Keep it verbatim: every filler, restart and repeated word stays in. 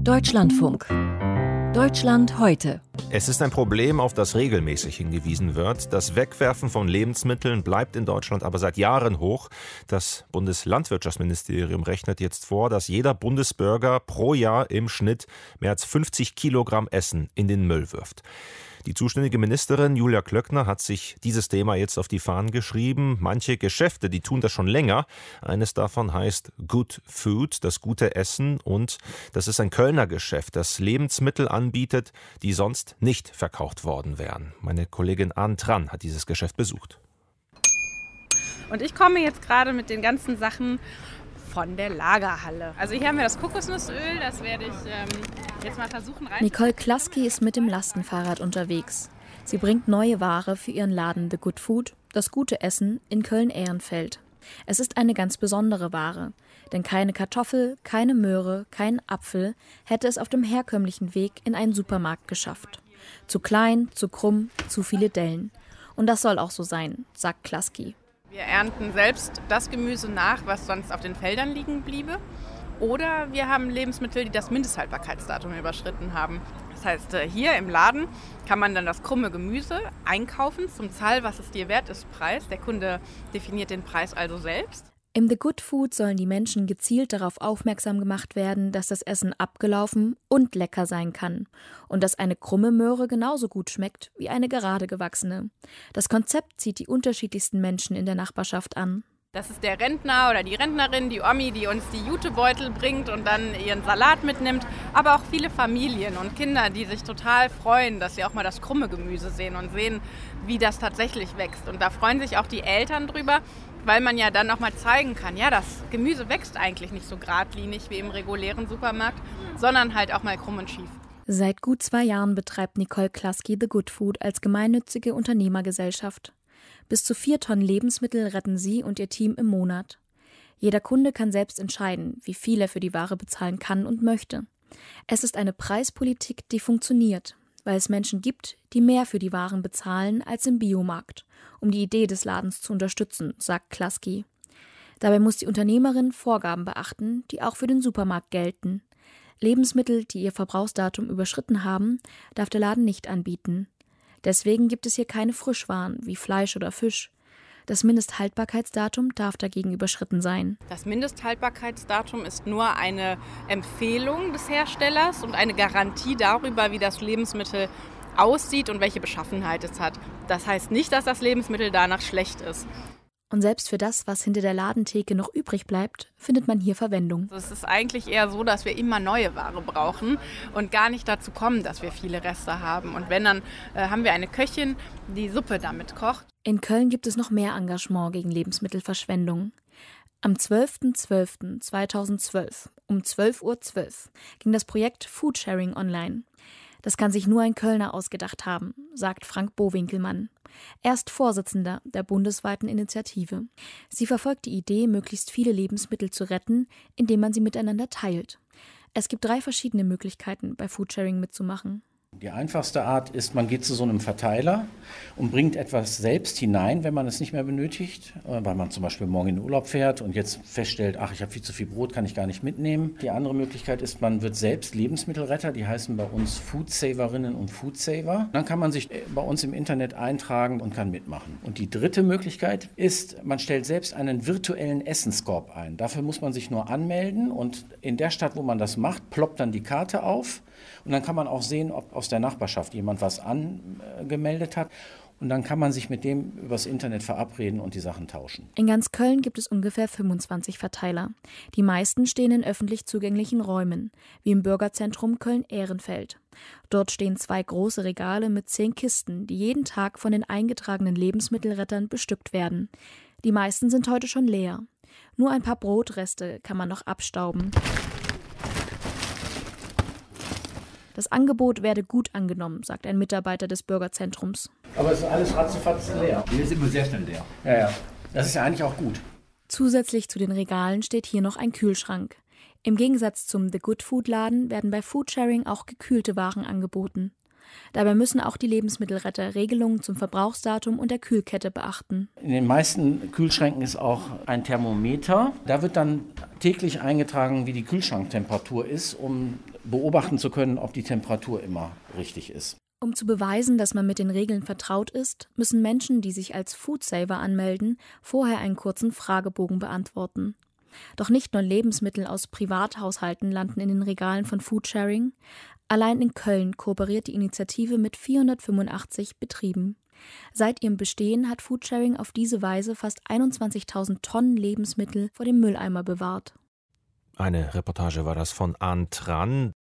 Deutschlandfunk. Deutschland heute. Es ist ein Problem, auf das regelmäßig hingewiesen wird. Das Wegwerfen von Lebensmitteln bleibt in Deutschland aber seit Jahren hoch. Das Bundeslandwirtschaftsministerium rechnet jetzt vor, dass jeder Bundesbürger pro Jahr im Schnitt mehr als fünfzig Kilogramm Essen in den Müll wirft. Die zuständige Ministerin Julia Klöckner hat sich dieses Thema jetzt auf die Fahnen geschrieben. Manche Geschäfte, die tun das schon länger. Eines davon heißt Good Food, das gute Essen. Und das ist ein Kölner Geschäft, das Lebensmittel anbietet, die sonst nicht verkauft worden wären. Meine Kollegin Ann Tran hat dieses Geschäft besucht. Und ich komme jetzt gerade mit den ganzen Sachen von der Lagerhalle. Also hier haben wir das Kokosnussöl, das werde ich ähm, jetzt mal versuchen rein. Nicole Klaski ist mit dem Lastenfahrrad unterwegs. Sie bringt neue Ware für ihren Laden The Good Food, das gute Essen, in Köln-Ehrenfeld. Es ist eine ganz besondere Ware, denn keine Kartoffel, keine Möhre, kein Apfel hätte es auf dem herkömmlichen Weg in einen Supermarkt geschafft. Zu klein, zu krumm, zu viele Dellen. Und das soll auch so sein, sagt Klaski. Wir ernten selbst das Gemüse nach, was sonst auf den Feldern liegen bliebe. Oder wir haben Lebensmittel, die das Mindesthaltbarkeitsdatum überschritten haben. Das heißt, hier im Laden kann man dann das krumme Gemüse einkaufen zum Zahl, was es dir wert ist, Preis. Der Kunde definiert den Preis also selbst. Im The Good Food sollen die Menschen gezielt darauf aufmerksam gemacht werden, dass das Essen abgelaufen und lecker sein kann und dass eine krumme Möhre genauso gut schmeckt wie eine gerade gewachsene. Das Konzept zieht die unterschiedlichsten Menschen in der Nachbarschaft an. Das ist der Rentner oder die Rentnerin, die Omi, die uns die Jutebeutel bringt und dann ihren Salat mitnimmt. Aber auch viele Familien und Kinder, die sich total freuen, dass sie auch mal das krumme Gemüse sehen und sehen, wie das tatsächlich wächst. Und da freuen sich auch die Eltern drüber, weil man ja dann auch mal zeigen kann, ja, das Gemüse wächst eigentlich nicht so geradlinig wie im regulären Supermarkt, sondern halt auch mal krumm und schief. Seit gut zwei Jahren betreibt Nicole Klaski The Good Food als gemeinnützige Unternehmergesellschaft. Bis zu vier Tonnen Lebensmittel retten sie und ihr Team im Monat. Jeder Kunde kann selbst entscheiden, wie viel er für die Ware bezahlen kann und möchte. Es ist eine Preispolitik, die funktioniert, weil es Menschen gibt, die mehr für die Waren bezahlen als im Biomarkt, um die Idee des Ladens zu unterstützen, sagt Klaski. Dabei muss die Unternehmerin Vorgaben beachten, die auch für den Supermarkt gelten. Lebensmittel, die ihr Verbrauchsdatum überschritten haben, darf der Laden nicht anbieten. Deswegen gibt es hier keine Frischwaren wie Fleisch oder Fisch. Das Mindesthaltbarkeitsdatum darf dagegen überschritten sein. Das Mindesthaltbarkeitsdatum ist nur eine Empfehlung des Herstellers und eine Garantie darüber, wie das Lebensmittel aussieht und welche Beschaffenheit es hat. Das heißt nicht, dass das Lebensmittel danach schlecht ist. Und selbst für das, was hinter der Ladentheke noch übrig bleibt, findet man hier Verwendung. Es ist eigentlich eher so, dass wir immer neue Ware brauchen und gar nicht dazu kommen, dass wir viele Reste haben. Und wenn, dann äh, haben wir eine Köchin, die Suppe damit kocht. In Köln gibt es noch mehr Engagement gegen Lebensmittelverschwendung. Am zwölften zwölften zweitausendzwölf um zwölf Uhr zwölf ging das Projekt Foodsharing online. Das kann sich nur ein Kölner ausgedacht haben, sagt Frank Bowinkelmann. Er ist Vorsitzender der bundesweiten Initiative. Sie verfolgt die Idee, möglichst viele Lebensmittel zu retten, indem man sie miteinander teilt. Es gibt drei verschiedene Möglichkeiten, bei Foodsharing mitzumachen. Die einfachste Art ist, man geht zu so einem Verteiler und bringt etwas selbst hinein, wenn man es nicht mehr benötigt, weil man zum Beispiel morgen in den Urlaub fährt und jetzt feststellt, ach, ich habe viel zu viel Brot, kann ich gar nicht mitnehmen. Die andere Möglichkeit ist, man wird selbst Lebensmittelretter, die heißen bei uns Foodsaverinnen und Foodsaver. Dann kann man sich bei uns im Internet eintragen und kann mitmachen. Und die dritte Möglichkeit ist, man stellt selbst einen virtuellen Essenskorb ein. Dafür muss man sich nur anmelden und in der Stadt, wo man das macht, ploppt dann die Karte auf. Und dann kann man auch sehen, ob aus der Nachbarschaft jemand was angemeldet hat. Und dann kann man sich mit dem übers Internet verabreden und die Sachen tauschen. In ganz Köln gibt es ungefähr fünfundzwanzig Verteiler. Die meisten stehen in öffentlich zugänglichen Räumen, wie im Bürgerzentrum Köln-Ehrenfeld. Dort stehen zwei große Regale mit zehn Kisten, die jeden Tag von den eingetragenen Lebensmittelrettern bestückt werden. Die meisten sind heute schon leer. Nur ein paar Brotreste kann man noch abstauben. Das Angebot werde gut angenommen, sagt ein Mitarbeiter des Bürgerzentrums. Aber es ist alles ratzefatz leer. Hier ist immer sehr schnell leer. Ja, ja. Das ist ja eigentlich auch gut. Zusätzlich zu den Regalen steht hier noch ein Kühlschrank. Im Gegensatz zum The Good Food Laden werden bei Foodsharing auch gekühlte Waren angeboten. Dabei müssen auch die Lebensmittelretter Regelungen zum Verbrauchsdatum und der Kühlkette beachten. In den meisten Kühlschränken ist auch ein Thermometer. Da wird dann täglich eingetragen, wie die Kühlschranktemperatur ist, um beobachten zu können, ob die Temperatur immer richtig ist. Um zu beweisen, dass man mit den Regeln vertraut ist, müssen Menschen, die sich als Foodsaver anmelden, vorher einen kurzen Fragebogen beantworten. Doch nicht nur Lebensmittel aus Privathaushalten landen in den Regalen von Foodsharing. Allein in Köln kooperiert die Initiative mit vierhundertfünfundachtzig Betrieben. Seit ihrem Bestehen hat Foodsharing auf diese Weise fast einundzwanzigtausend Tonnen Lebensmittel vor dem Mülleimer bewahrt. Eine Reportage war das von Ahn Tran.